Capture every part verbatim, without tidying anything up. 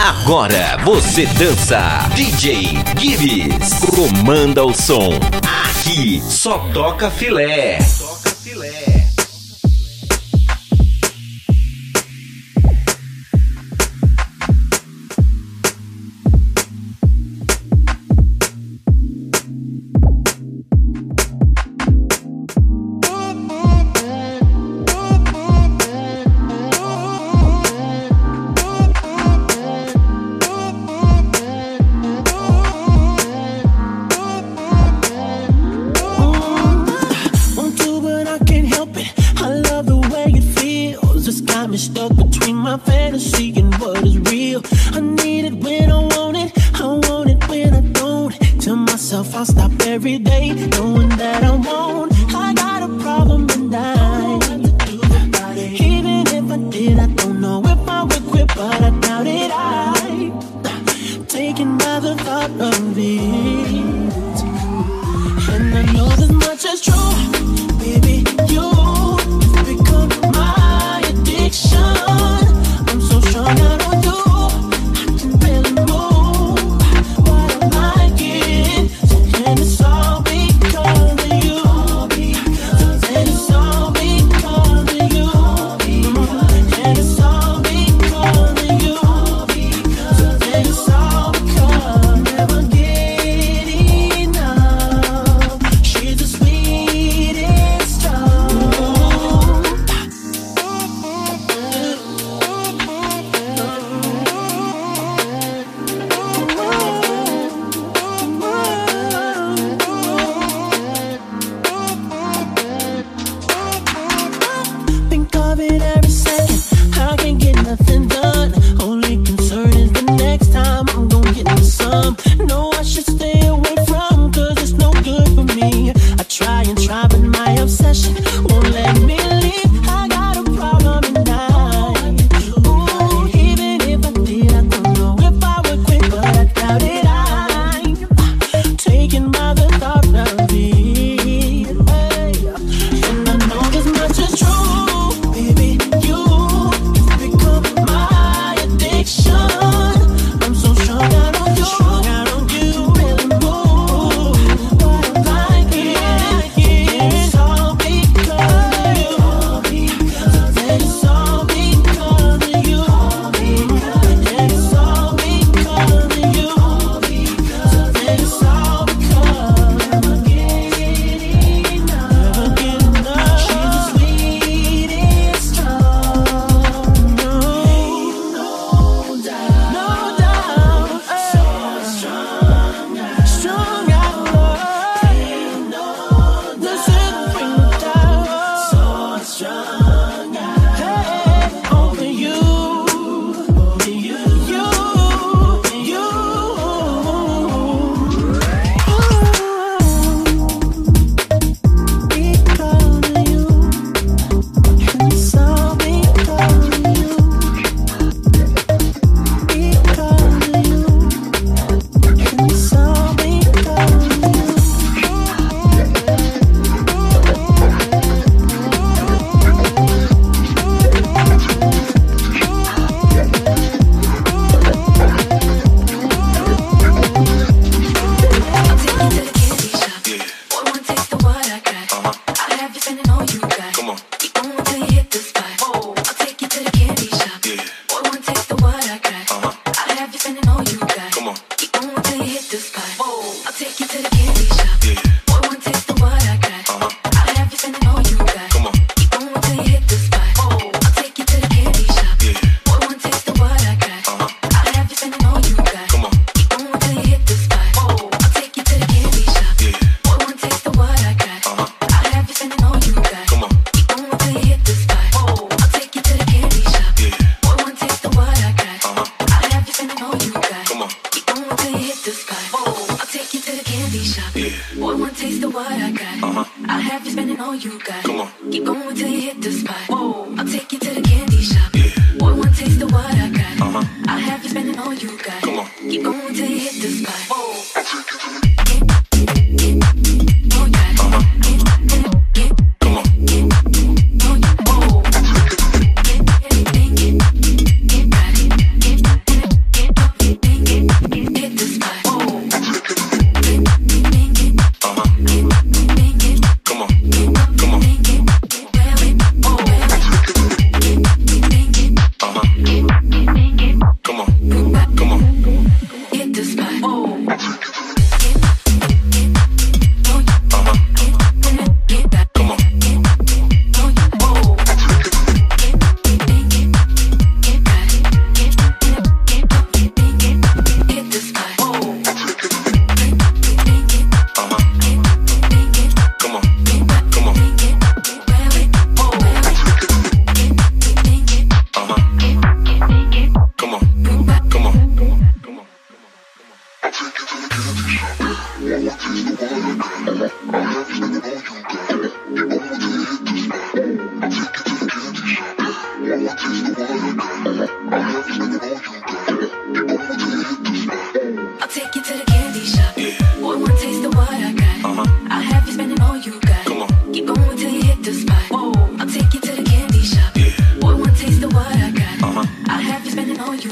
Agora você dança. D J Gibbs comanda o som. Aqui só toca filé. Toca filé.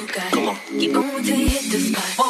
got it. Keep going till you hit the spot. Whoa.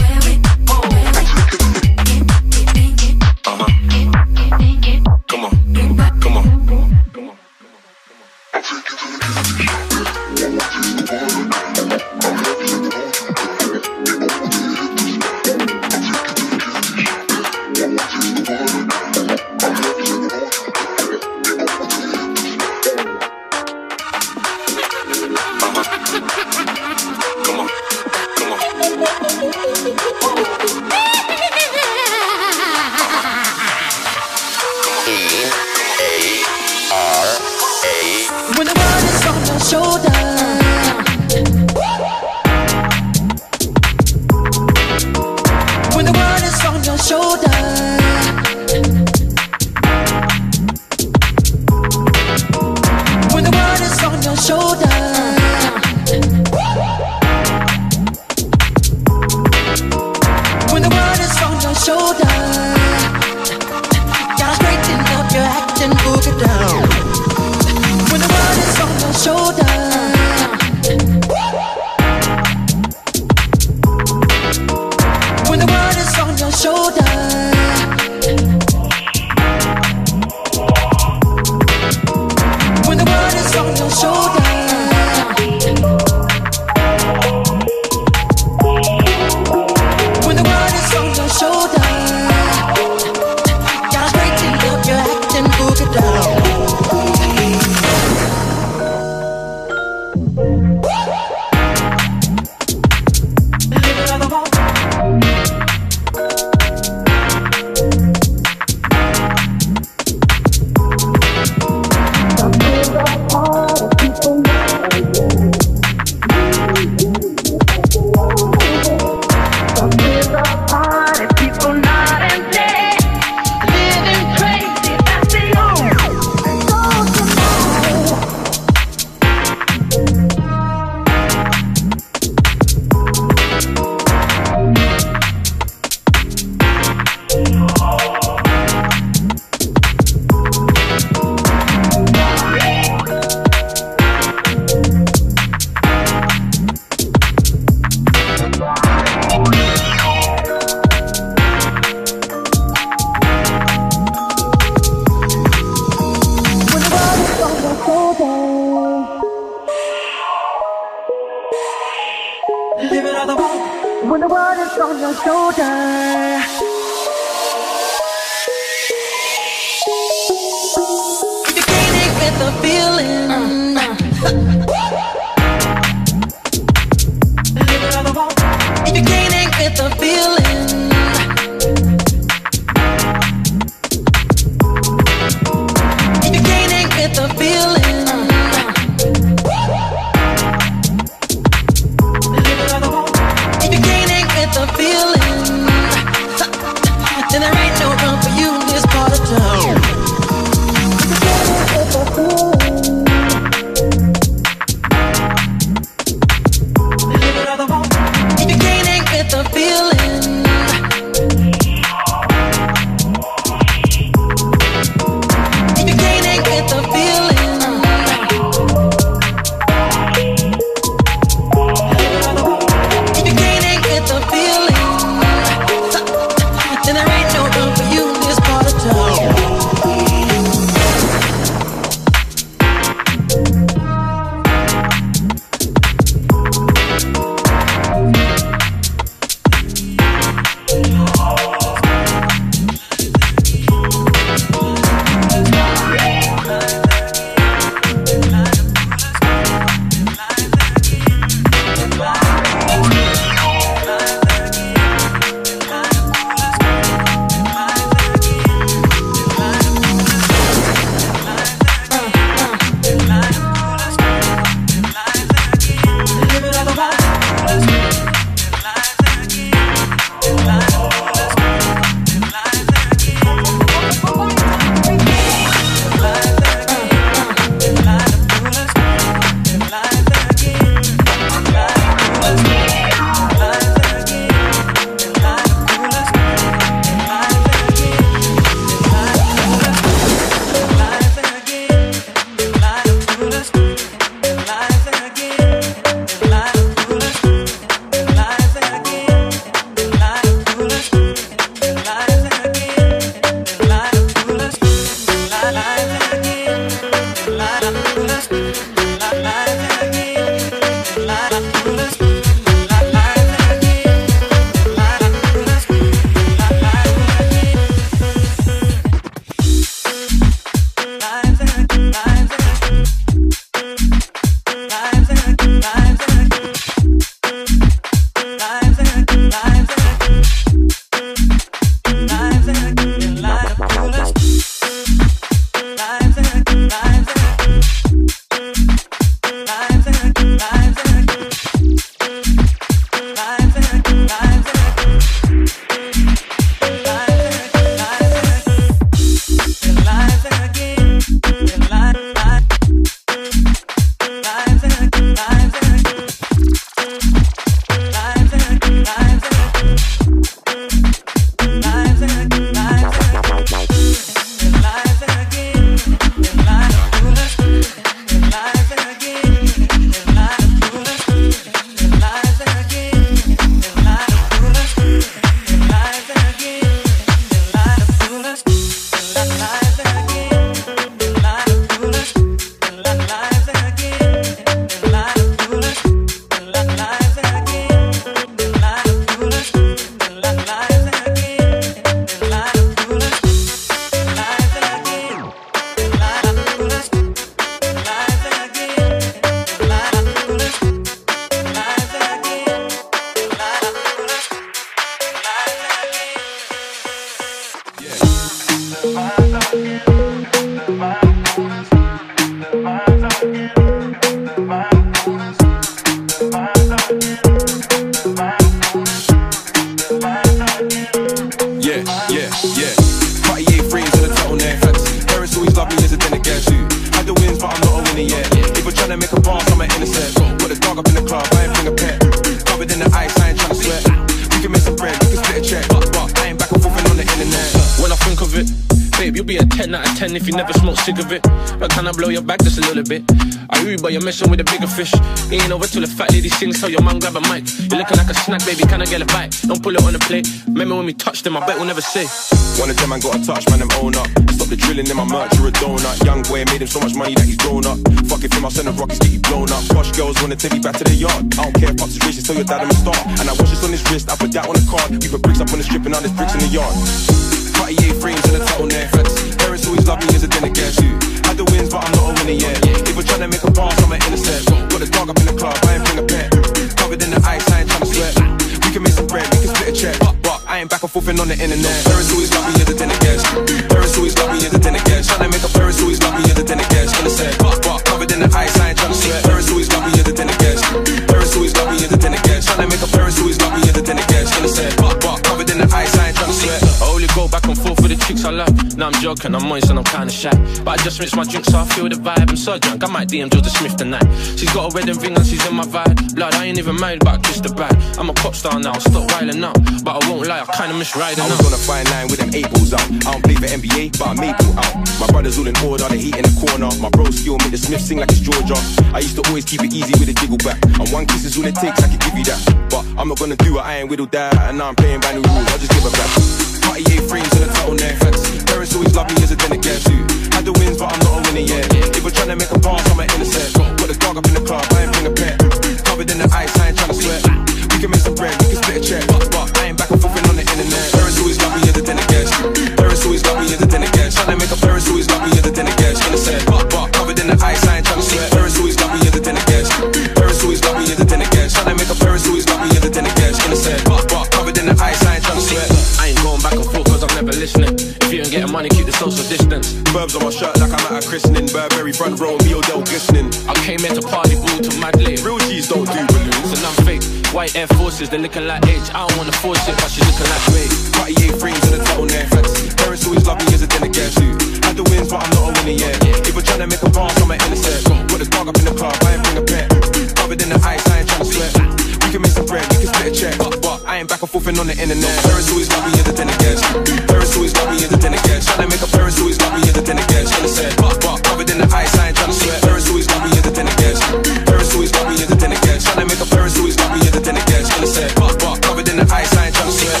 tryna make a boss, I'm an innocent. Got the dog up in the club, I ain't bring a pet. Covered in the ice, I ain't tryna sweat. We can make some bread, we can split a check. But, but I ain't back and forth on the internet. When I think of it, babe, you'll be a ten out of ten if you never smoke cigarette. But can I blow your back just a little bit? I hear you, but you're messing with a bigger fish. You ain't over till the fat lady sings, tell your man grab a mic. You're looking like a snack, baby, can I get a bite? Don't pull it on the plate. Remember when we touched them, I bet we'll never say. One of them man got a touch, man, them own up. Stop the drilling in my merch, you're a donut. Young boy made him so much money that he's grown up. Fuck if him, I'll send the rockets, get you blown up. Posh girls wanna take me back to the yard. I don't care if pops is racist, tell your dad I'm a star. And I watch this on his wrist, I put that on the card. We put bricks up on the strip and now there's bricks in the yard. Cartier frames and a turtleneck. Parents always love me as a dinner guest. Had the wins, but I'm not a winner yet. If we're trying to make a pass, I'm an innocent. Got the dog up in the club, I ain't bring a pet. Covered in the ice, I ain't trying to sweat. We can make some bread, we can split a check. But, but I ain't back and forth on the internet. Parents always love me as a dinner guest. Parents always love me as a dinner guest. Trying to make a parents always love me as a dinner guest. Innocent, but, but covered in the ice, I ain't trying to sweat. Parents always love me as a dinner guest. Parents always love me as a dinner guest. Trying to make a parents always love me as a dinner guest. Innocent, but, but covered in the ice, I ain't trying to sweat. I only go back and forth with the chicks I love. Now I'm joking, I'm moist and I'm kinda shy. But I just rinsed my drink so I feel the vibe. I'm so drunk, I might D M Jordan Smith tonight. She's got a wedding ring and she's in my vibe. Blood, I ain't even married but I kissed the bride. I'm a pop star now, I'll stop riling up. But I won't lie, I kinda miss riding I was up. on a fine line with them eight balls out. I don't play for N B A, but I made ball out. My brothers all in order, they heat in the corner. My bro skill make the Smith sing like it's Georgia. I used to always keep it easy with a jiggle back. And one kiss is all it takes, I can give you that. But I'm not gonna do it, I ain't whittled that. And now I'm playing by new rules, I'll just give her back. Cartier frames and a turtleneck. Parents always love me as a dinner guest. Had the wins, but I'm not a winner yet. If we're trying to make a pass, I'm an innocent. Got the dog up in the club, I ain't bring a pet. Covered in the ice, I ain't trying to sweat. We can make some bread, we can split a check. But, but I ain't back and forth on the internet. Parents always love me as a dinner guest. Parents always love me as a dinner guest. Trying to make a parents always love me as a dinner guest. Innocent, but, but covered in the ice, I ain't trying to sweat. Parents always love me as a dinner guest. Parents always love me as a dinner guest. Trying to make a parents always love me as a dinner guest. Innocent, but, but covered in the ice, I ain't trying to sweat. I ain't going back and forth cause I'm never listening. If you ain't getting money, keep the social distance. Burbs on my shirt like I'm at a christening. Burberry front row, me Odell glistening. I came here to party, ball to mad late. Real G's don't do balloons. And I'm fake, white Air Forces, they're looking like H. I don't wanna force it, but she's looking like Ray. Cartier frames and a turtleneck. Parents always love me as a dinner guest. Had the wins, but I'm not a winner yet. If we're trying to make a pass, I'm an innocent. Got the dog up in the club, I ain't bring a pet. Covered in the ice, I ain't trying to sweat. We can make some bread, we can split a check. But, but I ain't back and forth on the internet. Parents always love me as a dinner guest. Parents always love me as a dinner guest. Trying to make a parents always love me as a dinner guest. Innocent, but, but covered in the ice, I ain't trying to sweat. Parents always love me as a dinner guest. Parents always love me as a dinner guest. Trying to make a parents always love me as a dinner guest. Innocent, but, but covered in the ice, I ain't trying to sweat.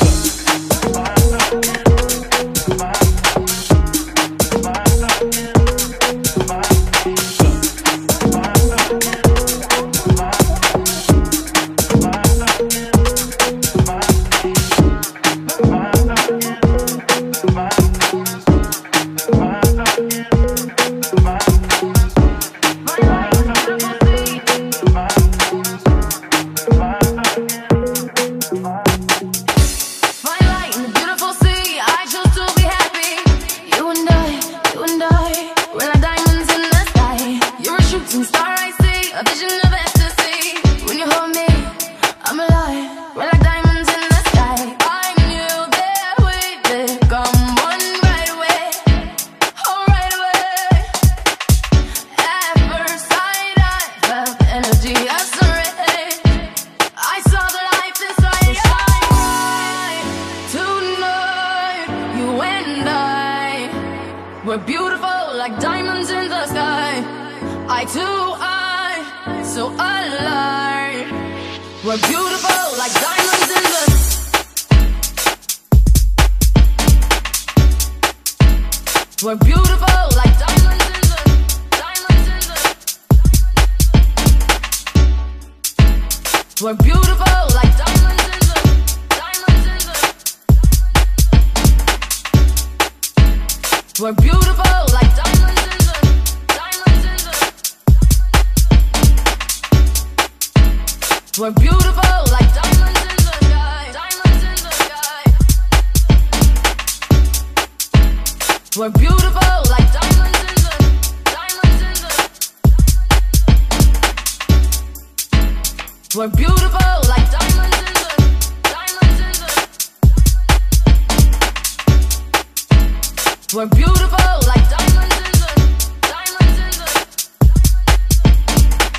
We're beautiful like diamonds in the, diamonds in the,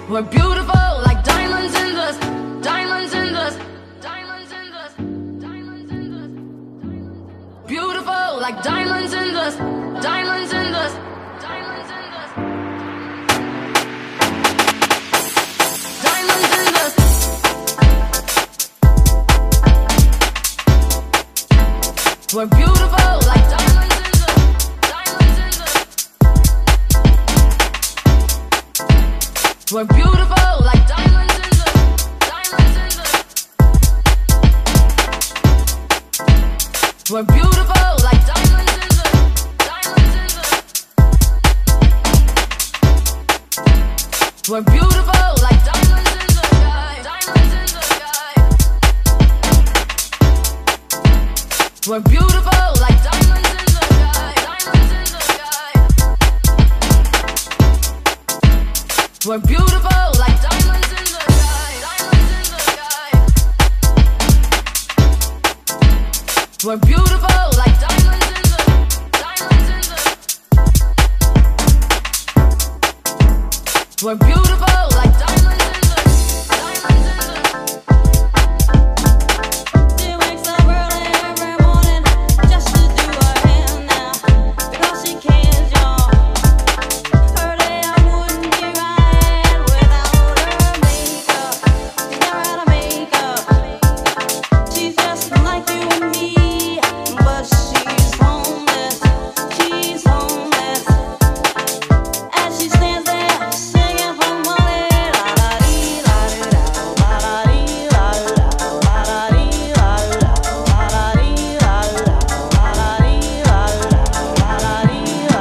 We're beautiful like diamonds in the, diamonds in the, diamonds in the, diamonds in the. Beautiful like diamonds in the, diamonds in the, diamonds in the, diamonds in the. We're beautiful like diamonds in the, diamonds in the. We're beautiful like diamonds in the, diamonds in the. We're beautiful like diamonds in the, diamonds in the. We're beautiful like diamonds in the sky, diamonds in the sky. We're beautiful like diamonds in the sky, diamonds in the sky. We're beautiful like diamonds in the sky, diamonds in the sky. We're beautiful like diamonds in the, diamonds in the. We're beautiful like diamonds in the, diamonds in the. She wakes up early every morning just to do her hair now because she cares, y'all. Her day I wouldn't be right without her makeup. She's never had a makeup. She's just like you and me, but she's homeless. She's homeless. As she stands there singing for money, la la dee la dee da, la la dee la la, la la dee la la, la la dee la la, la la dee la la, la la dee la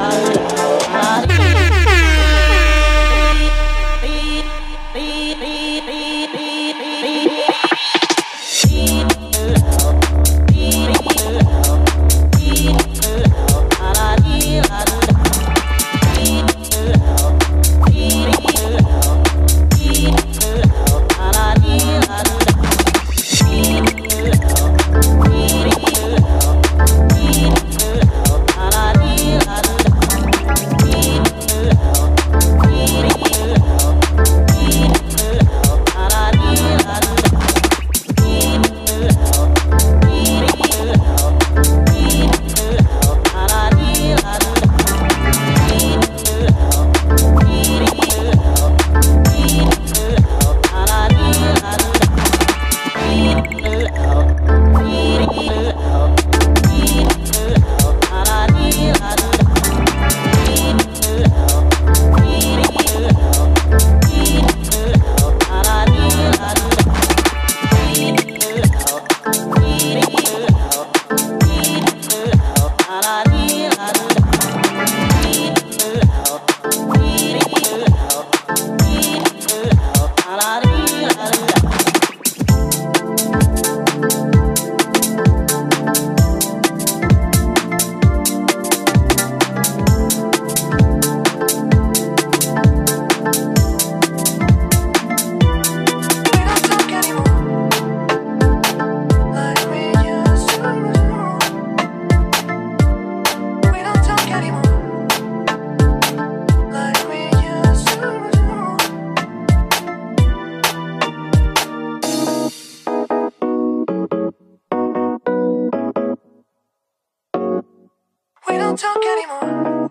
We don't talk anymore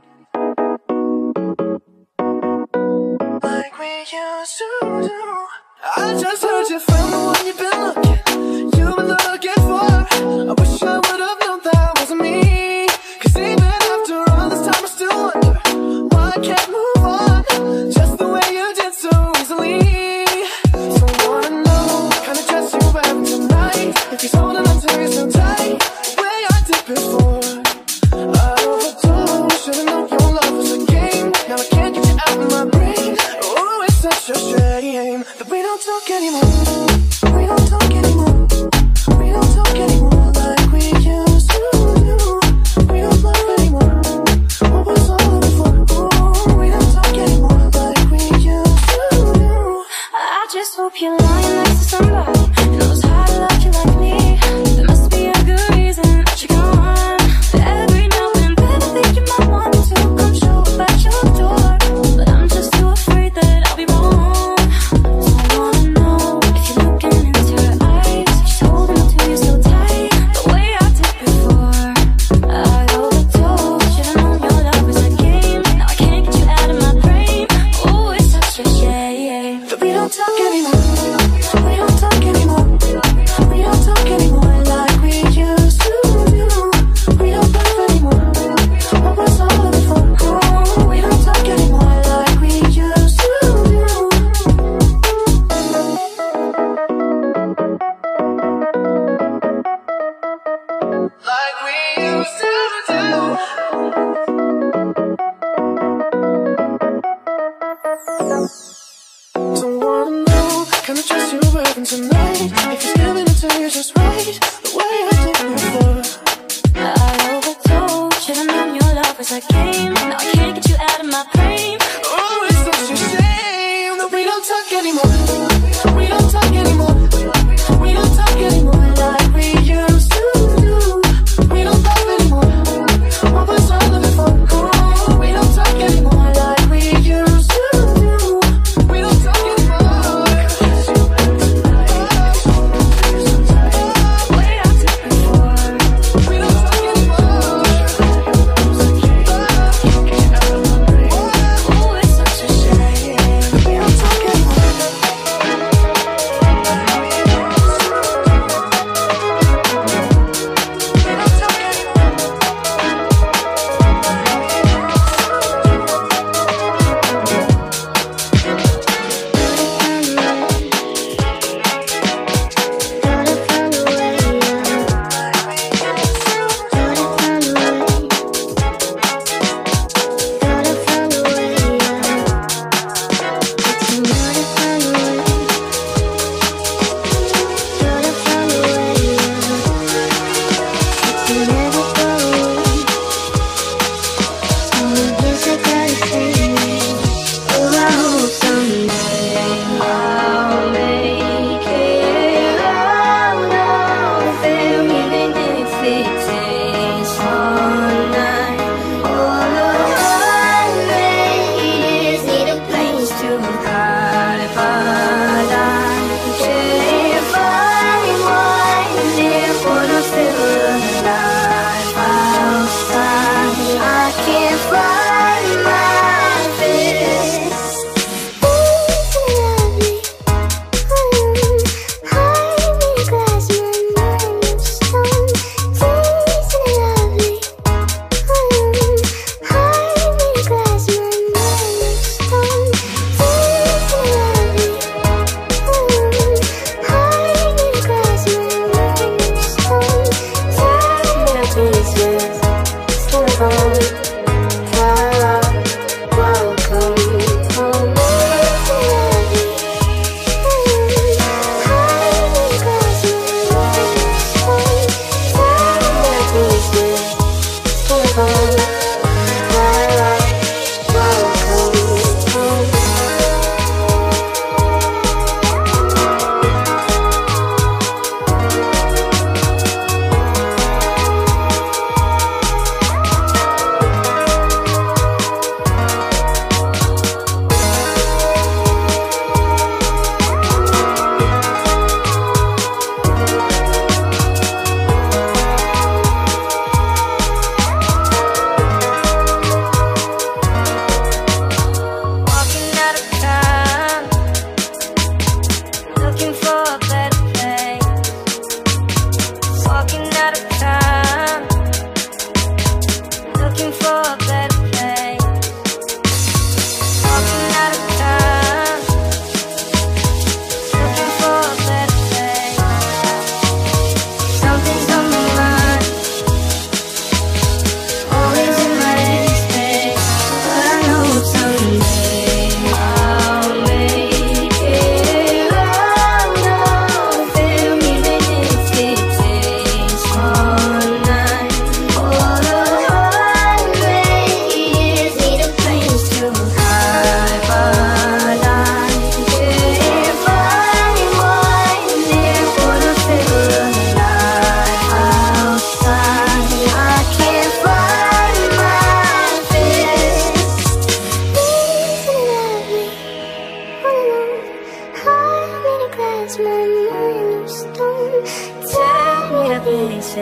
like we used to do. I just heard you found the one you've been looking, you've been looking for. I wish I would have known that wasn't me. Cause even after all this time I still wonder why I can't move on just the way you did so easily. So I wanna know what kind of dress you're wearing tonight, if he's holding on to you so tight the way I did before. Should've known your love was a game. Now I can't get you out of my brain. Oh, it's such a shame that we don't talk anymore. We don't talk anymore. We don't talk anymore like we used to do. We don't love anymore. What was all of it for? Oh, we don't talk anymore like we used to do. I just hope you're lying next to somebody who knows how to love you like me. There must be a good reason that you're gone. Every now and then I think you might want to come show up at your door, but I'm just too afraid that I'll be wrong.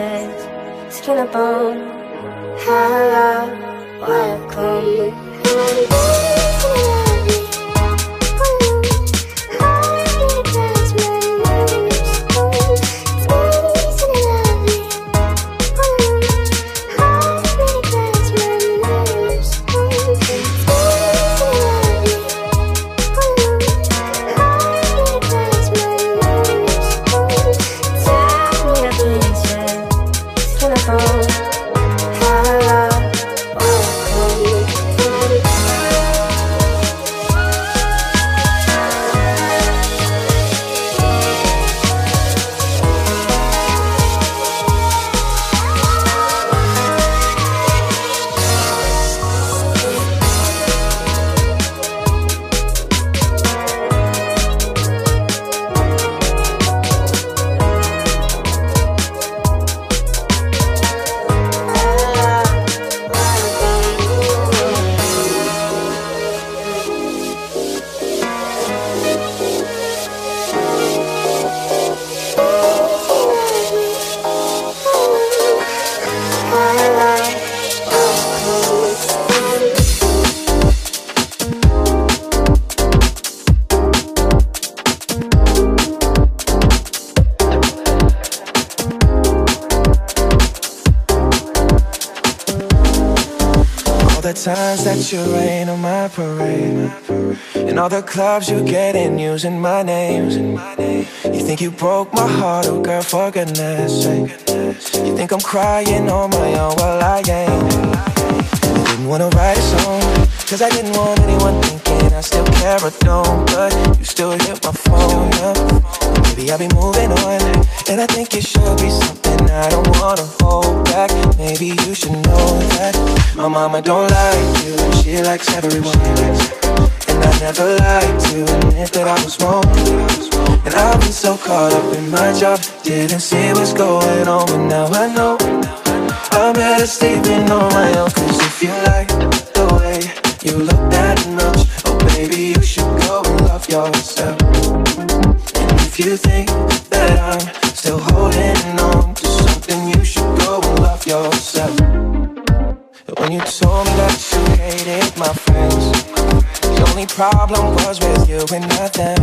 pieces, skin and bone. Hello, welcome. Times that you rain on my parade, and all the clubs you get in using my name. You think you broke my heart, oh girl, for goodness sake. You think I'm crying on my own, well I ain't. I didn't wanna write a song, cause I didn't want anyone thinking I still care or don't. But you still hit my phone up, and maybe I'll be moving on. And I think it should be something I don't wanna hold back. Maybe you should know that my mama don't like you, and she likes everyone. And I never lied to admit that I was wrong. And I've been so caught up in my job, didn't see what's going on. But now I know I'm better sleeping on my own. Cause if you like the way you look that much, oh baby, you should go and love yourself. And if you think that I'm still holding on to something, you should go and love yourself. When you told me that you hated my friends, the only problem was with you and not them.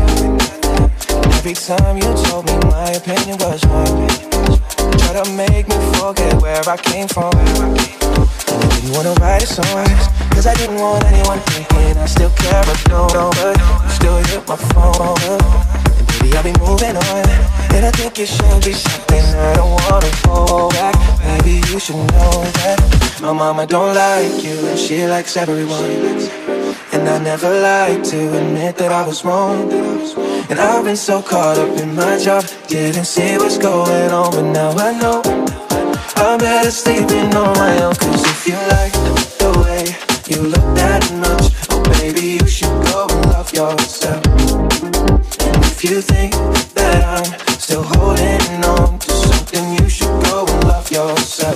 And every time you told me my opinion was wrong, you tried to make me forget where I came from. And I didn't wanna write a song, cause I didn't want anyone thinking I still care or don't. But you still hit my phone up, and baby I'll be moving on. And I think it should be something I don't wanna hold back. Maybe you should know that my mama don't like you, and she likes everyone. And I never lied to admit that I was wrong. And I've been so caught up in my job, didn't see what's going on. But now I know I'm better sleeping on my own. Cause if you like the way you look that much, oh baby, you should go and love yourself. And if you think that I'm still holding on to something, you should go and love yourself.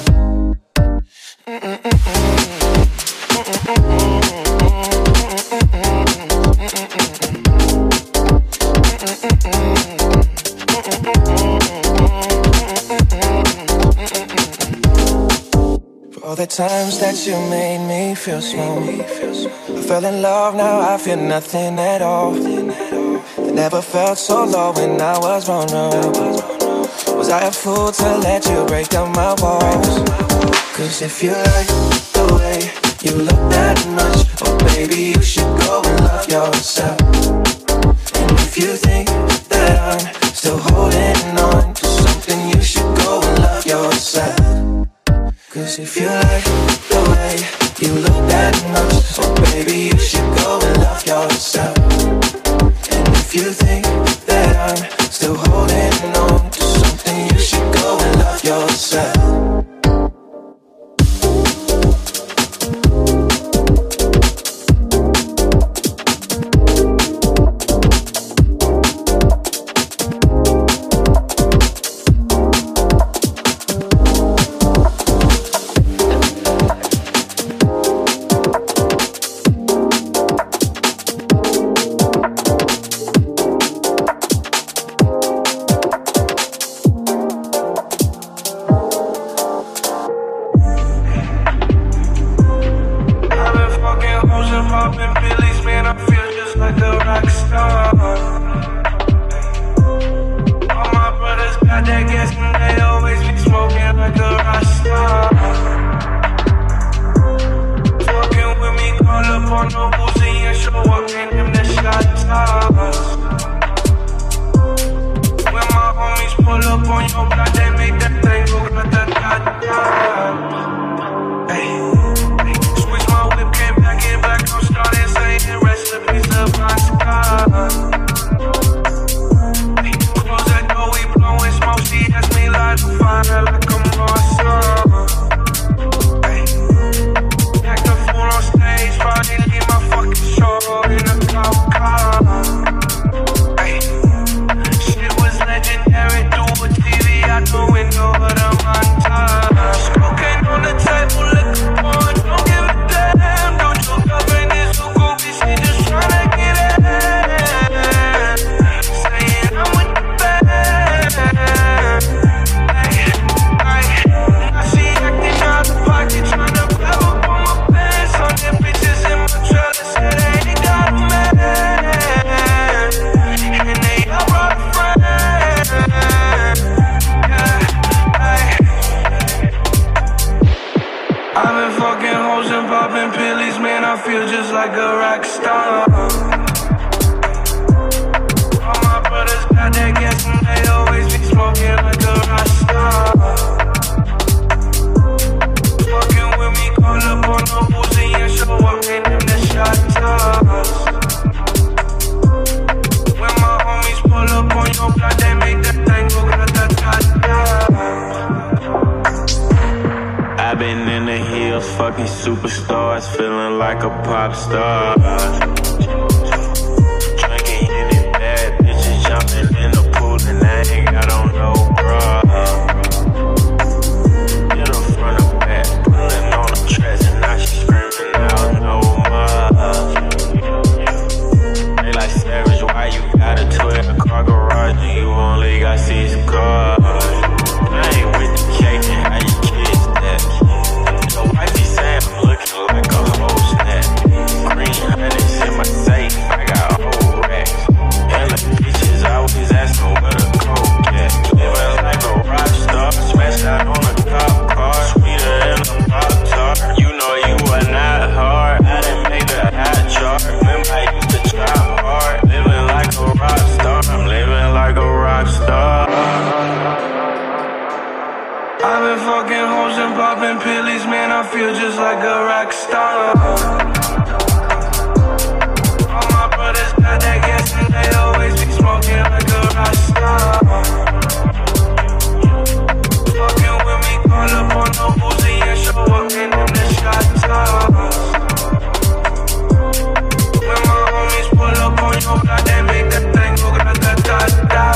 For all the times that you made me feel small, I fell in love, now I feel nothing at all. I never felt so low when I was vulnerable. Was I a fool to let you break down my walls? Cause if you like the way you look that much, oh baby, you should go and love yourself. And if you think that I'm still holding on to something, you should go and love yourself. Cause if you like the way you look that much, oh baby, you should go and love yourself. And if you think that I'm still holding on to something, you should go and love yourself. rock star. All my brothers got that gas and they always be smoking like a rock star. Fucking with me, call up on the Uzi and show up in them the shot toss. When my homies pull up on your block, they make that thing go grata-ta-ta. I've been in the hills, fucking superstars, feeling like a pop star. Drinking any bad bitches, jumping in the pool, and I ain't got on no bra. Hit her front or back, pulling on the tracks, and now she screaming out no more. They like Savage, why you got a twelve car garage and you only got six cars? I ain't with the cake and how you kiss that. Your wifey saying I'm looking like a whole snack. Green hundreds in my safe, I got old racks. Hella bitches always asking where the coke at. Living like a rock star, smashed out on a cop car. Sweeter than a Pop-Tart. You know you are not hard. I done made the hot chart. Remember I used to try hard. Living like a rock star. I'm living like a rock star. I've been fucking hoes and popping pillies, man, I feel just like a rock star. All my brothers got that gas and they always be smoking like a rock star. Fucking with me, call up on the Uzi and show up in them the shot toss. When my homies pull up on your block, they make that thing go grata-ta-ta.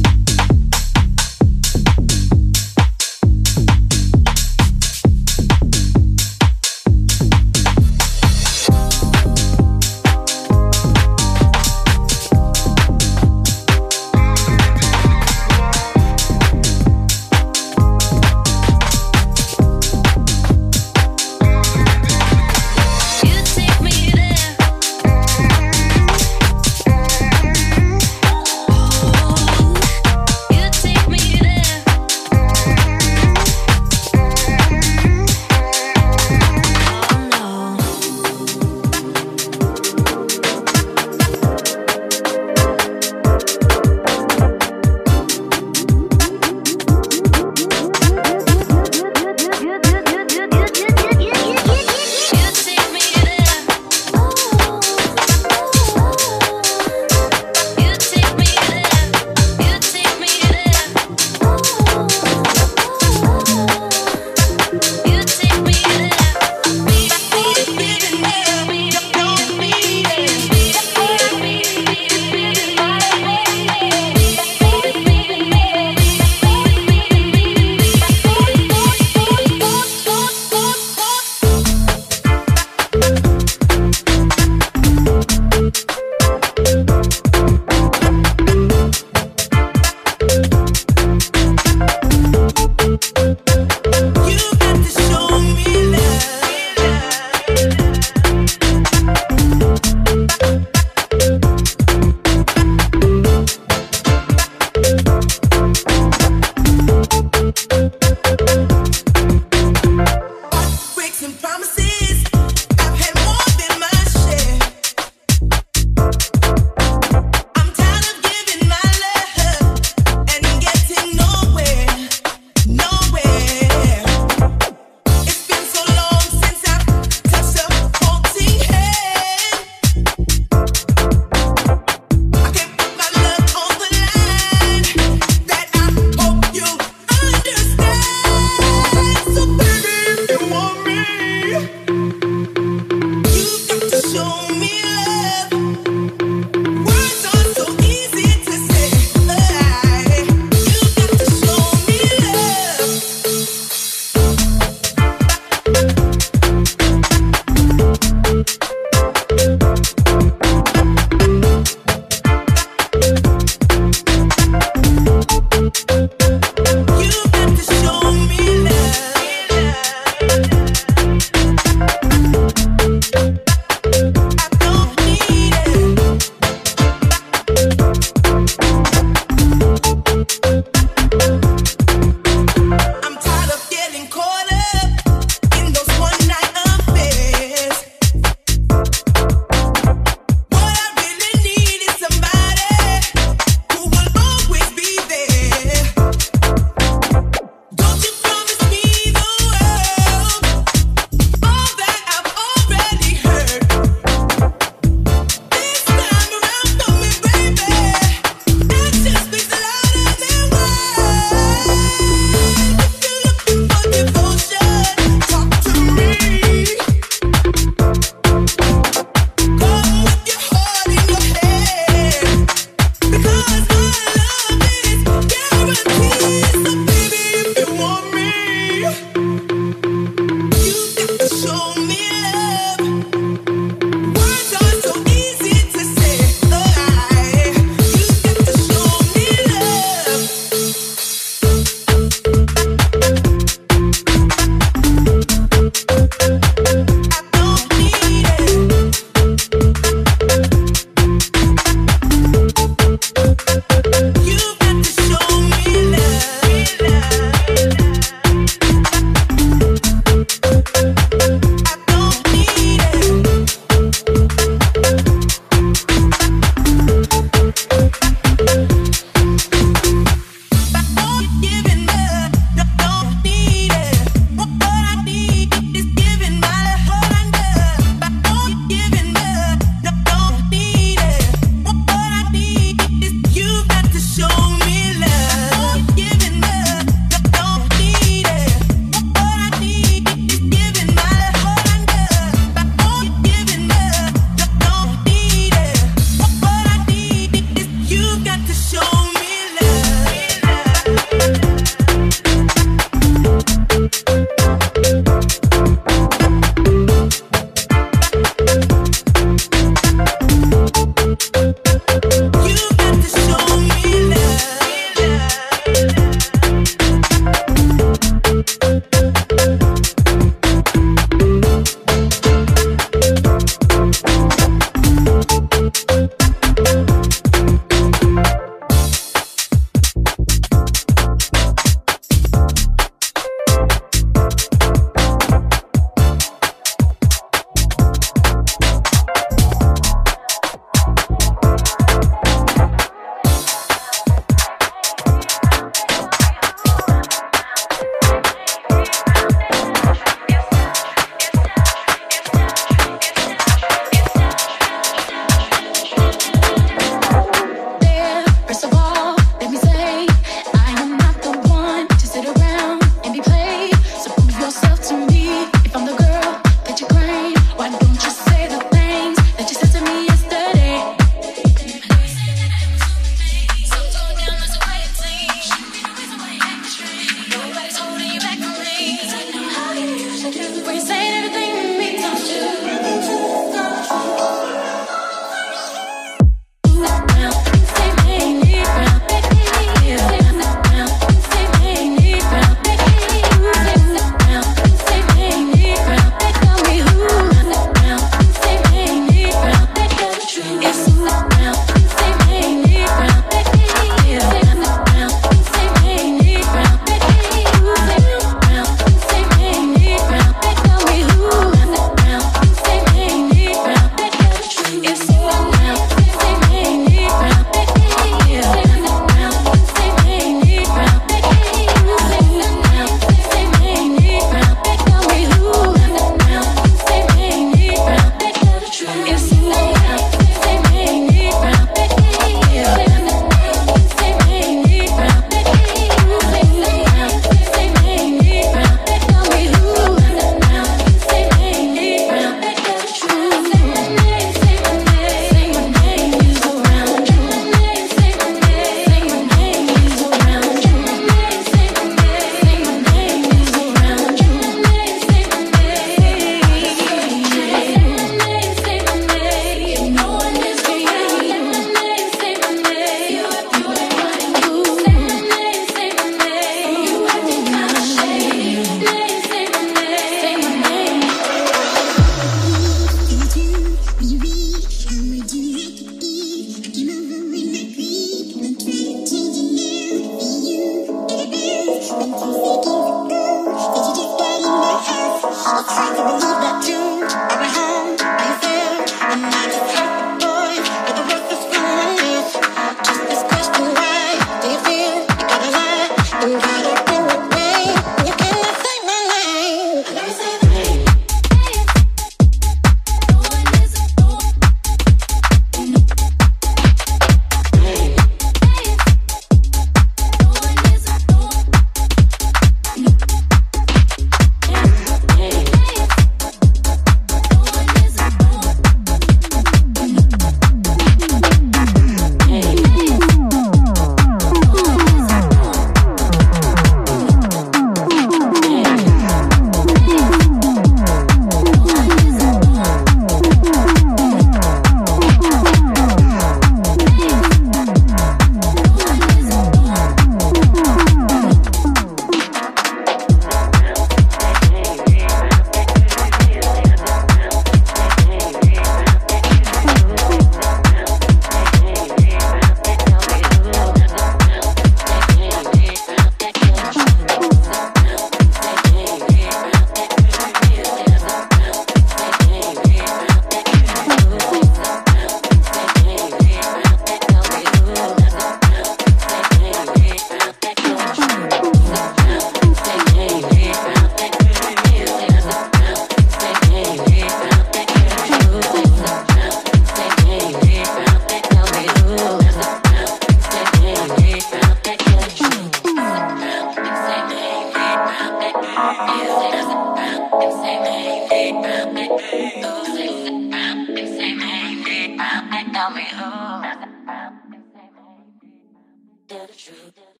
talk. Tell the truth.